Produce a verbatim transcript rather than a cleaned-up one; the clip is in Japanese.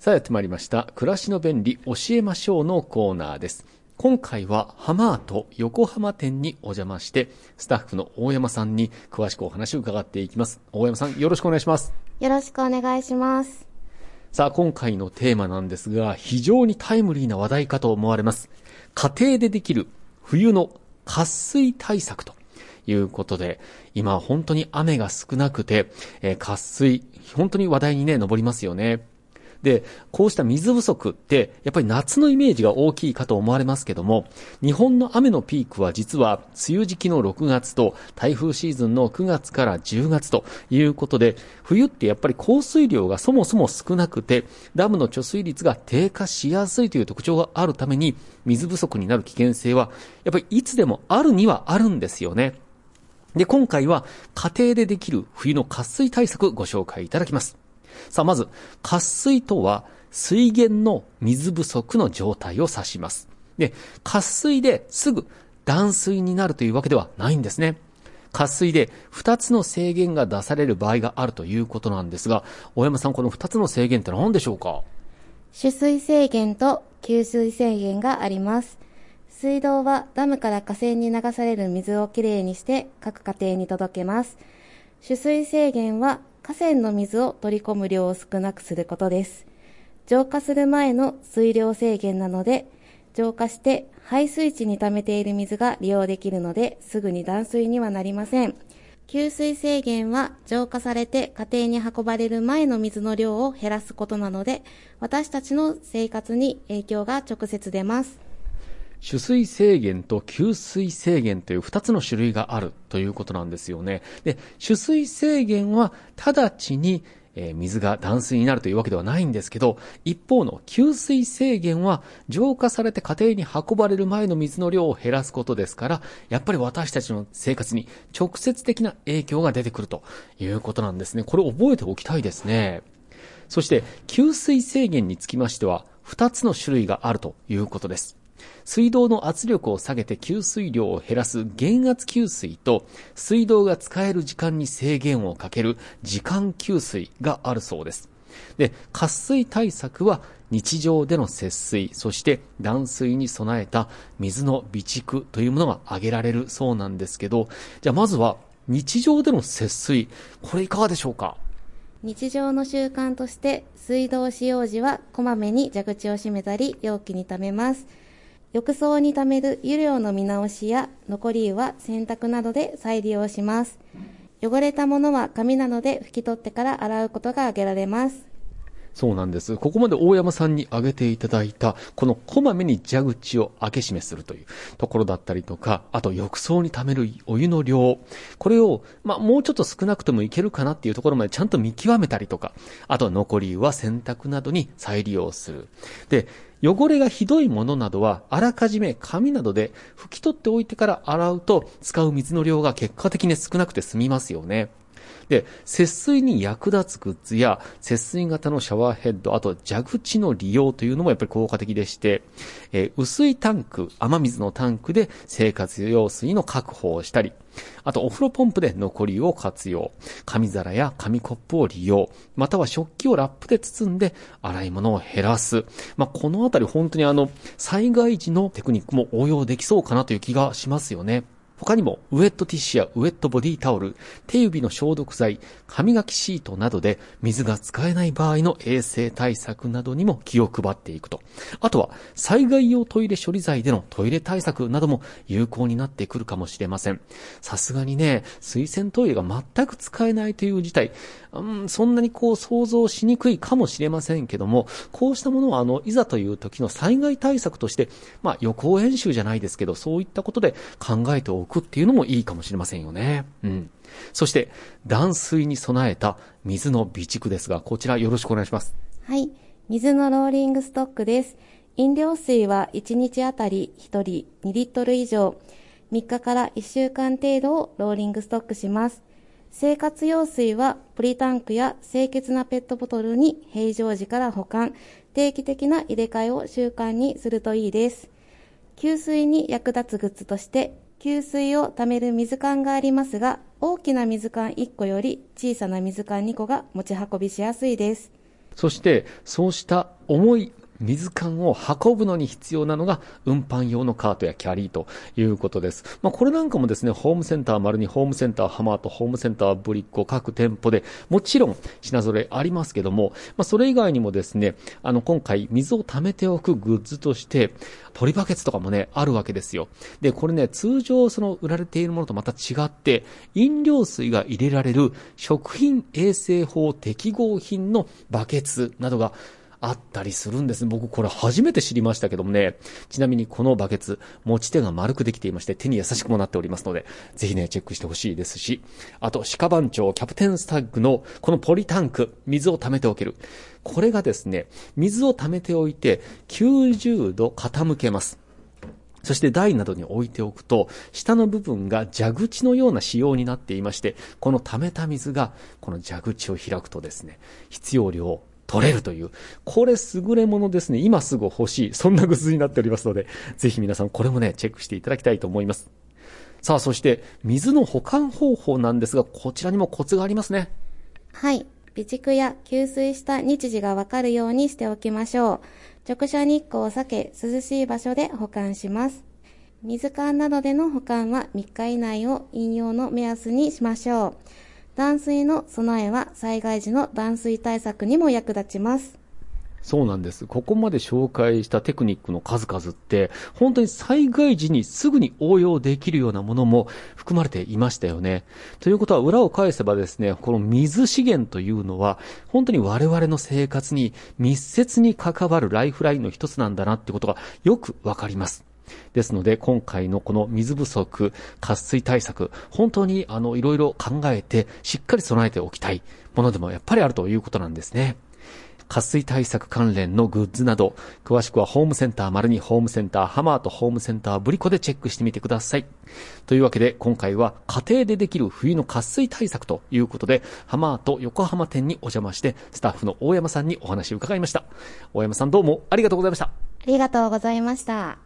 さあやってまいりました。暮らしの便利教えましょうのコーナーです。今回はハマート横浜店にお邪魔して、スタッフの大山さんに詳しくお話を伺っていきます。大山さん、よろしくお願いします。 よろしくお願いします。 さあ今回のテーマなんですが、非常にタイムリーな話題かと思われます。家庭でできる冬の渇水対策ということで、今本当に雨が少なくて、えー、渇水本当に話題にね上りますよね。で、こうした水不足ってやっぱり夏のイメージが大きいかと思われますけども、日本の雨のピークは実は梅雨時期のろくがつと台風シーズンのくがつからじゅうがつということで、冬ってやっぱり降水量がそもそも少なくてダムの貯水率が低下しやすいという特徴があるために、水不足になる危険性はやっぱりいつでもあるにはあるんですよね。で、今回は家庭でできる冬の渇水対策ご紹介いただきます。さあまず、渇水とは水源の水不足の状態を指します。で、渇水ですぐ断水になるというわけではないんですね。渇水でふたつの制限が出される場合があるということなんですが、大山さん、このふたつの制限って何でしょうか？ 取水制限と給水制限があります。水道はダムから河川に流される水をきれいにして各家庭に届けます。取水制限は河川の水を取り込む量を少なくすることです。浄化する前の水量制限なので、浄化して排水池に溜めている水が利用できるので、すぐに断水にはなりません。給水制限は浄化されて家庭に運ばれる前の水の量を減らすことなので、私たちの生活に影響が直接出ます。 取水制限と給水制限というふたつの種類があるということなんですよね。で、取水制限は直ちに、えー、水が断水になるというわけではないんですけど、一方の給水制限は浄化されて家庭に運ばれる前の水の量を減らすことですから、やっぱり私たちの生活に直接的な影響が出てくるということなんですね。これを覚えておきたいですね。そして給水制限につきましてはふたつの種類があるということです。水道の圧力を下げて給水量を減らす減圧給水と、水道が使える時間に制限をかける時間給水があるそうです。で、渇水対策は日常での節水、そして断水に備えた水の備蓄というものが挙げられるそうなんですけど、じゃあまずは日常での節水、これいかがでしょうか？ 日常の習慣として水道使用時はこまめに蛇口を閉めたり容器に溜めます。浴槽に溜める湯量の見直しや残り湯は洗濯などで再利用します。汚れたものは紙などで拭き取ってから洗うことが挙げられます。 そうなんです。ここまで大山さんに挙げていただいたこのこまめに蛇口を開け閉めするというところだったりとか、あと浴槽に溜めるお湯の量、これをまあもうちょっと少なくてもいけるかなっていうところまでちゃんと見極めたりとか、あと残り湯は洗濯などに再利用する。で、汚れがひどいものなどはあらかじめ紙などで拭き取っておいてから洗うと、使う水の量が結果的に少なくて済みますよね。で、節水に役立つグッズや節水型のシャワーヘッド、あと蛇口の利用というのもやっぱり効果的でして、えー、薄いタンク、雨水のタンクで生活用水の確保をしたり、あとお風呂ポンプで残り湯を活用、紙皿や紙コップを利用、または食器をラップで包んで洗い物を減らす。まあ、このあたり本当にあの災害時のテクニックも応用できそうかなという気がしますよね。他にもウェットティッシュやウェットボディタオル、手指の消毒剤、歯磨きシートなどで水が使えない場合の衛生対策などにも気を配っていくと。あとは災害用トイレ処理剤でのトイレ対策なども有効になってくるかもしれません。さすがにね、水洗トイレが全く使えないという事態、うん、そんなにこう想像しにくいかもしれませんけども、こうしたものはあのいざという時の災害対策として、まあ予行演習じゃないですけど、そういったことで考えておくっていうのもいいかもしれませんよね。うん。そして断水に備えた水の備蓄ですが、こちらよろしくお願いします。 はい、水のローリングストックです。飲料水はいちにちあたりひとりにリットル以上、みっかからいっしゅうかん程度をローリングストックします。生活用水はポリタンクや清潔なペットボトルに平常時から保管、定期的な入れ替えを習慣にするといいです。給水に役立つグッズとして給水を溜める水管がありますが、大きな水管いっこより小さな水管にこが持ち運びしやすいです。 そしてそうした重い水管を運ぶのに必要なのが運搬用のカートやキャリーということです。まあ、これなんかもですね、ホームセンター丸に、ホームセンターハマート、ホームセンターブリッコ、各店舗でもちろん品揃えありますけども、まあ、それ以外にもですね、あの今回水を溜めておくグッズとしてポリバケツとかもね、あるわけですよ。で、これね、通常その売られているものとまた違って、飲料水が入れられる食品衛生法適合品のバケツなどがあったりするんです。僕これ初めて知りましたけどもね。ちなみにこのバケツ、持ち手が丸くできていまして、手に優しくもなっておりますので、ぜひね、チェックしてほしいですし、あと、鹿番長キャプテンスタッグのこのポリタンク、水を溜めておける。これがですね、水を溜めておいて、きゅうじゅうど傾けます。そして台などに置いておくと、下の部分が蛇口のような仕様になっていまして、この溜めた水が、この蛇口を開くとですね、必要量を取れるという、これ優れものですね。今すぐ欲しい、そんなグッズになっておりますので、ぜひ皆さんこれもね、チェックしていただきたいと思います。さあ、そして水の保管方法なんですが、こちらにもコツがありますね。 はい。備蓄や給水した日時がわかるようにしておきましょう。直射日光を避け、涼しい場所で保管します。水管などでの保管はみっか以内を飲用の目安にしましょう。断水の備えは災害時の断水対策にも役立ちます。 そうなんです。ここまで紹介したテクニックの数々って、本当に災害時にすぐに応用できるようなものも含まれていましたよね。ということは裏を返せばですね、この水資源というのは、本当に我々の生活に密接に関わるライフラインの一つなんだなってことがよくわかります。ですので今回のこの水不足、渇水対策、本当にあのいろいろ考えてしっかり備えておきたいものでもやっぱりあるということなんですね。渇水対策関連のグッズなど、詳しくはホームセンター丸に、ホームセンターハマーとホームセンターブリコでチェックしてみてください。というわけで今回は家庭でできる冬の渇水対策ということで、ハマーと横浜店にお邪魔してスタッフの大山さんにお話を伺いました。大山さんどうもありがとうございました。 ありがとうございました。